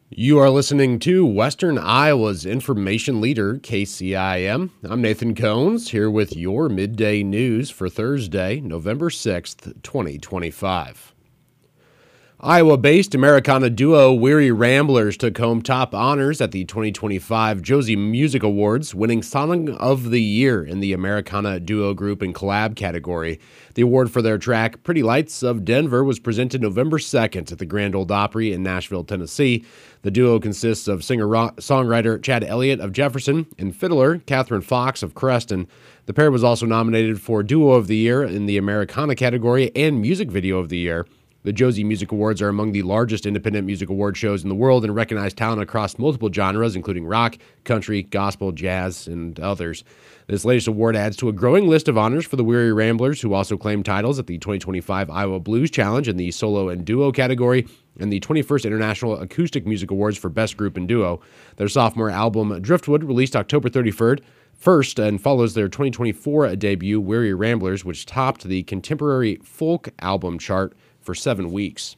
You are listening to Western Iowa's information leader, KCIM. I'm Nathan Cones, here with your midday news for Thursday, November 6th, 2025. Iowa-based Americana duo Weary Ramblers took home top honors at the 2025 Josie Music Awards, winning Song of the Year in the Americana Duo Group and Collab category. The award for their track, Pretty Lights of Denver, was presented November 2nd at the Grand Ole Opry in Nashville, Tennessee. The duo consists of singer-songwriter Chad Elliott of Jefferson and fiddler Catherine Fox of Creston. The pair was also nominated for Duo of the Year in the Americana category and Music Video of the Year. The Josie Music Awards are among the largest independent music award shows in the world and recognize talent across multiple genres, including rock, country, gospel, jazz, and others. This latest award adds to a growing list of honors for the Weary Ramblers, who also claimed titles at the 2025 Iowa Blues Challenge in the solo and duo category and the 21st International Acoustic Music Awards for Best Group and Duo. Their sophomore album, Driftwood, released October 31st, and follows their 2024 debut, Weary Ramblers, which topped the contemporary folk album chart for 7 weeks.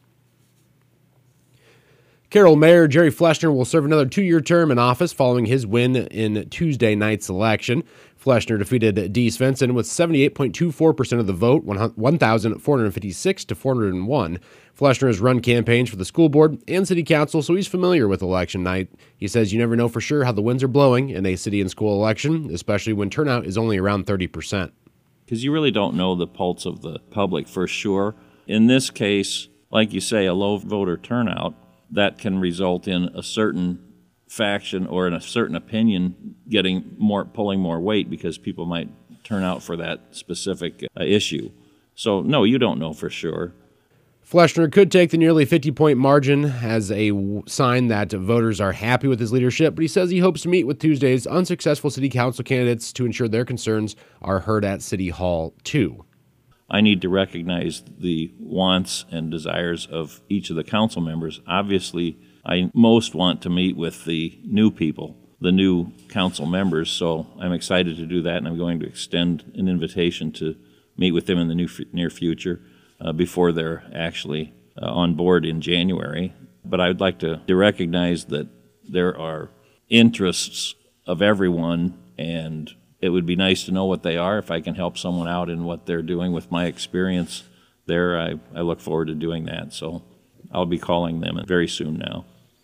Carroll Mayor Jerry Fleshner will serve another 2-year term in office following his win in Tuesday night's election. Fleshner defeated Dee Svensson with 78.24% of the vote, 1,456 to 401. Fleshner has run campaigns for the school board and city council, so he's familiar with election night. He says you never know for sure how the winds are blowing in a city and school election, especially when turnout is only around 30%. Because you really don't know the pulse of the public for sure. In this case, like you say, a low voter turnout, that can result in a certain faction or in a certain opinion pulling more weight because people might turn out for that specific issue. So, no, you don't know for sure. Fleshner could take the nearly 50-point margin as a sign that voters are happy with his leadership, but he says he hopes to meet with Tuesday's unsuccessful city council candidates to ensure their concerns are heard at City Hall, too. I need to recognize the wants and desires of each of the council members. Obviously, I most want to meet with the new people, the new council members, so I'm excited to do that, and I'm going to extend an invitation to meet with them in the near future before they're actually on board in January. But I'd like to recognize that there are interests of everyone, and it would be nice to know what they are. If I can help someone out in what they're doing with my experience there, I look forward to doing that. So I'll be calling them very soon now.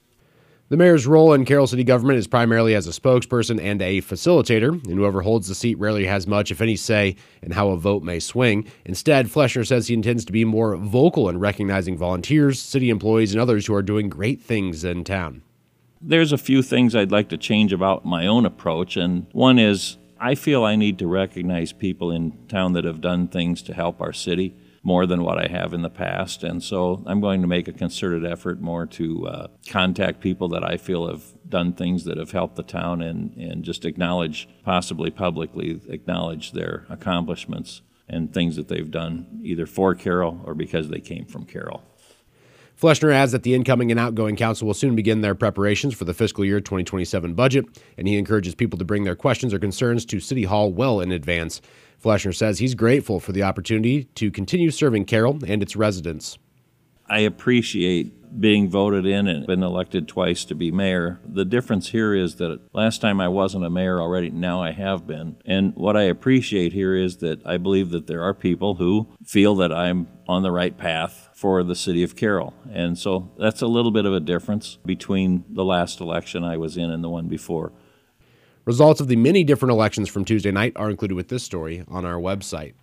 The mayor's role in Carroll City government is primarily as a spokesperson and a facilitator, and whoever holds the seat rarely has much, if any, say in how a vote may swing. Instead, Fleshner says he intends to be more vocal in recognizing volunteers, city employees, and others who are doing great things in town. There's a few things I'd like to change about my own approach, and one is I feel I need to recognize people in town that have done things to help our city more than what I have in the past. And so I'm going to make a concerted effort more to contact people that I feel have done things that have helped the town and just acknowledge, possibly publicly acknowledge their accomplishments and things that they've done either for Carroll or because they came from Carroll. Fleshner adds that the incoming and outgoing council will soon begin their preparations for the fiscal year 2027 budget, and he encourages people to bring their questions or concerns to City Hall well in advance. Fleshner says he's grateful for the opportunity to continue serving Carroll and its residents. I appreciate being voted in and been elected twice to be mayor. The difference here is that last time I wasn't a mayor already, now I have been. And what I appreciate here is that I believe that there are people who feel that I'm on the right path for the city of Carroll. And so that's a little bit of a difference between the last election I was in and the one before. Results of the many different elections from Tuesday night are included with this story on our website.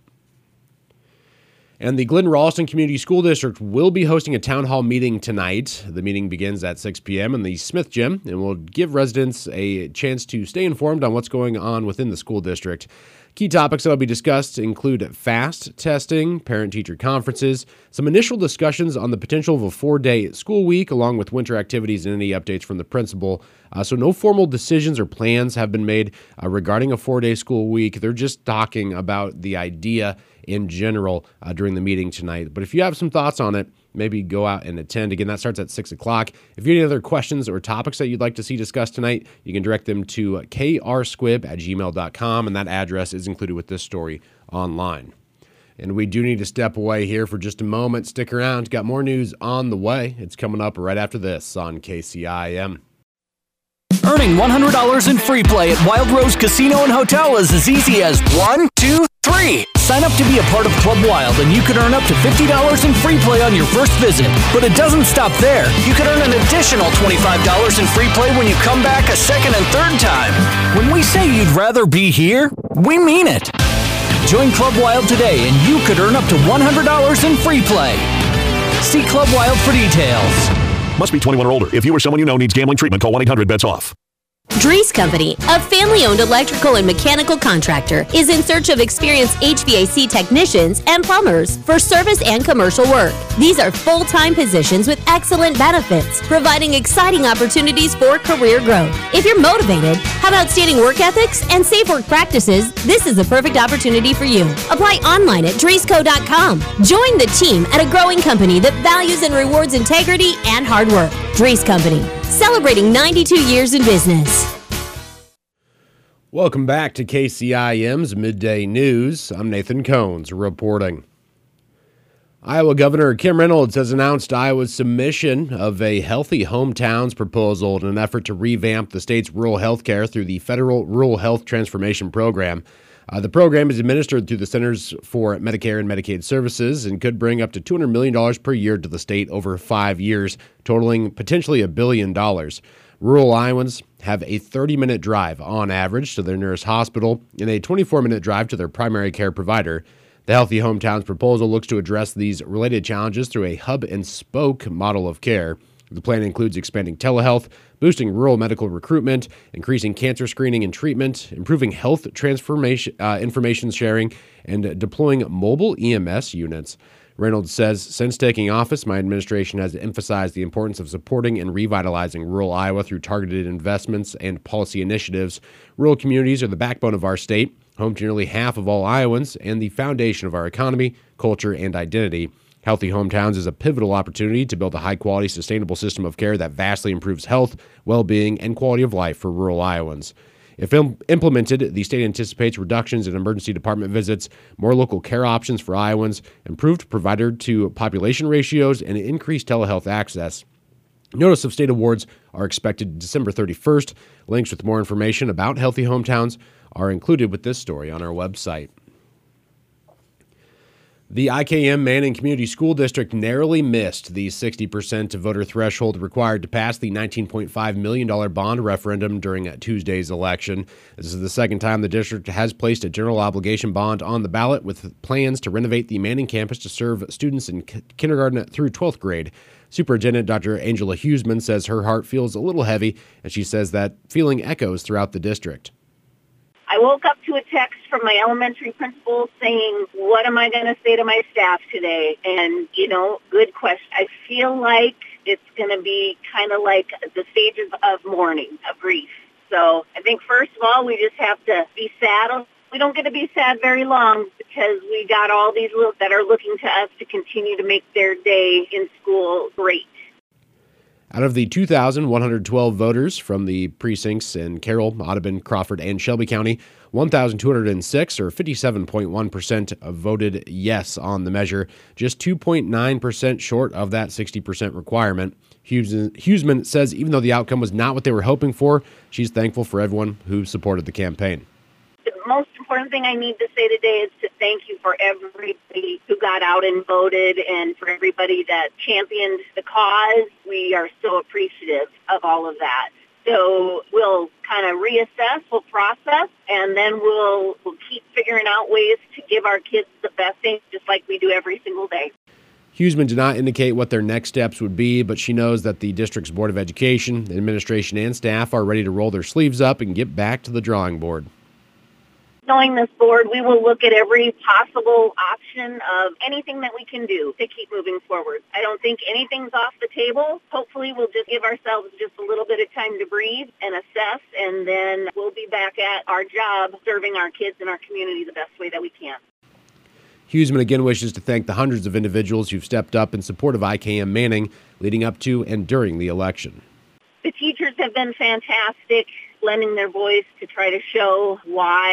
And the Glen Ralston Community School District will be hosting a town hall meeting tonight. The meeting begins at 6 p.m. in the Smith Gym and will give residents a chance to stay informed on what's going on within the school district. Key topics that will be discussed include FAST testing, parent-teacher conferences, some initial discussions on the potential of a 4-day school week, along with winter activities and any updates from the principal. So no formal decisions or plans have been made regarding a 4-day school week. They're just talking about the idea in general during the meeting tonight. But if you have some thoughts on it, maybe go out and attend. Again, that starts at 6 o'clock. If you have any other questions or topics that you'd like to see discussed tonight, you can direct them to krsquib@gmail.com, and that address is included with this story online. And we do need to step away here for just a moment. Stick around. Got more news on the way. It's coming up right after this on KCIM. Earning $100 in free play at Wild Rose Casino and Hotel is as easy as 1, 2, 3. Sign up to be a part of Club Wild and you could earn up to $50 in free play on your first visit. But it doesn't stop there. You could earn an additional $25 in free play when you come back a second and third time. When we say you'd rather be here, we mean it. Join Club Wild today and you could earn up to $100 in free play. See Club Wild for details. Must be 21 or older. If you or someone you know needs gambling treatment, call 1-800-BETS-OFF. Drees Company, a family-owned electrical and mechanical contractor, is in search of experienced HVAC technicians and plumbers for service and commercial work. These are full-time positions with excellent benefits, providing exciting opportunities for career growth. If you're motivated, have outstanding work ethics, and safe work practices, this is a perfect opportunity for you. Apply online at dreesco.com. Join the team at a growing company that values and rewards integrity and hard work. Drees Company, celebrating 92 years in business. Welcome back to KCIM's Midday News. I'm Nathan Cones reporting. Iowa Governor Kim Reynolds has announced Iowa's submission of a Healthy Hometowns proposal in an effort to revamp the state's rural health care through the Federal Rural Health Transformation Program. The program is administered through the Centers for Medicare and Medicaid Services and could bring up to $200 million per year to the state over 5 years, totaling potentially $1 billion. Rural Iowans have a 30-minute drive on average to their nearest hospital and a 24-minute drive to their primary care provider. The Healthy Hometowns proposal looks to address these related challenges through a hub-and-spoke model of care. The plan includes expanding telehealth, boosting rural medical recruitment, increasing cancer screening and treatment, improving health information sharing, and deploying mobile EMS units. Reynolds says, since taking office, my administration has emphasized the importance of supporting and revitalizing rural Iowa through targeted investments and policy initiatives. Rural communities are the backbone of our state, home to nearly half of all Iowans, and the foundation of our economy, culture, and identity. Healthy Hometowns is a pivotal opportunity to build a high-quality, sustainable system of care that vastly improves health, well-being, and quality of life for rural Iowans. If implemented, the state anticipates reductions in emergency department visits, more local care options for Iowans, improved provider-to-population ratios, and increased telehealth access. Notice of state awards are expected December 31st. Links with more information about Healthy Hometowns are included with this story on our website. The IKM Manning Community School District narrowly missed the 60% voter threshold required to pass the $19.5 million bond referendum during Tuesday's election. This is the second time the district has placed a general obligation bond on the ballot, with plans to renovate the Manning campus to serve students in kindergarten through 12th grade. Superintendent Dr. Angela Huseman says her heart feels a little heavy, and she says that feeling echoes throughout the district. I woke up to a text from my elementary principal saying, what am I going to say to my staff today? And, good question. I feel like it's going to be kind of like the stages of mourning, of grief. So I think, first of all, we just have to be sad. We don't get to be sad very long because we got all these little that are looking to us to continue to make their day in school great. Out of the 2,112 voters from the precincts in Carroll, Audubon, Crawford, and Shelby County, 1,206, or 57.1%, voted yes on the measure, just 2.9% short of that 60% requirement. Huseman says even though the outcome was not what they were hoping for, she's thankful for everyone who supported the campaign. The most important thing I need to say today is to thank you for everybody who got out and voted and for everybody that championed the cause. We are so appreciative of all of that. So we'll kind of reassess, we'll process, and then we'll keep figuring out ways to give our kids the best thing, just like we do every single day. Huseman did not indicate what their next steps would be, but she knows that the district's Board of Education, administration, and staff are ready to roll their sleeves up and get back to the drawing board. Knowing this board, we will look at every possible option of anything that we can do to keep moving forward. I don't think anything's off the table. Hopefully we'll just give ourselves just a little bit of time to breathe and assess, and then we'll be back at our job serving our kids and our community the best way that we can. Huseman again wishes to thank the hundreds of individuals who've stepped up in support of IKM Manning leading up to and during the election. The teachers have been fantastic, lending their voice to try to show why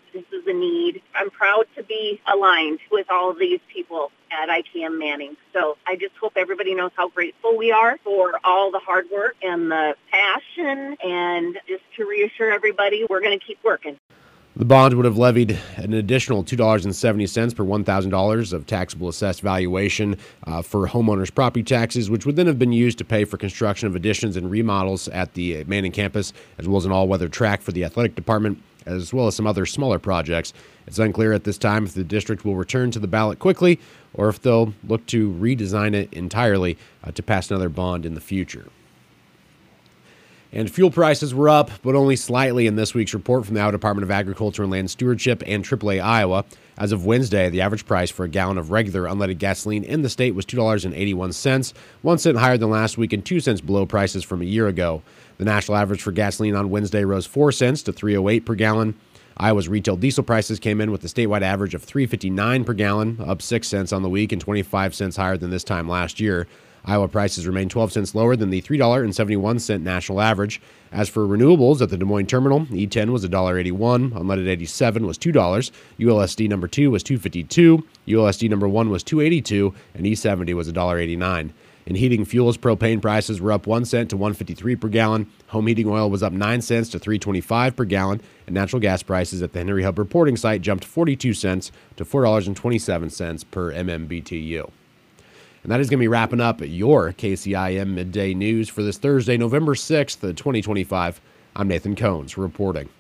This is a need. I'm proud to be aligned with all of these people at IKM Manning. So I just hope everybody knows how grateful we are for all the hard work and the passion, and just to reassure everybody, we're going to keep working. The bond would have levied an additional $2.70 per $1,000 of taxable assessed valuation for homeowners' property taxes, which would then have been used to pay for construction of additions and remodels at the Manning campus, as well as an all-weather track for the athletic department, as well as some other smaller projects. It's unclear at this time if the district will return to the ballot quickly or if they'll look to redesign it entirely to pass another bond in the future. And fuel prices were up, but only slightly in this week's report from the Iowa Department of Agriculture and Land Stewardship and AAA Iowa. As of Wednesday, the average price for a gallon of regular unleaded gasoline in the state was $2.81, 1 cent higher than last week and 2 cents below prices from a year ago. The national average for gasoline on Wednesday rose 4 cents to $3.08 per gallon. Iowa's retail diesel prices came in with a statewide average of $3.59 per gallon, up 6 cents on the week and 25 cents higher than this time last year. Iowa prices remain 12 cents lower than the $3.71 national average. As for renewables at the Des Moines terminal, E10 was $1.81, unleaded 87 was $2, ULSD number 2 was $2.52, ULSD number 1 was $2.82, and E70 was $1.89. In heating fuels, propane prices were up 1 cent to $1.53 per gallon. Home heating oil was up 9 cents to $3.25 per gallon, and natural gas prices at the Henry Hub reporting site jumped 42 cents to $4.27 per MMBTU. And that is going to be wrapping up your KCIM Midday News for this Thursday, November 6th, 2025. I'm Nathan Cones reporting.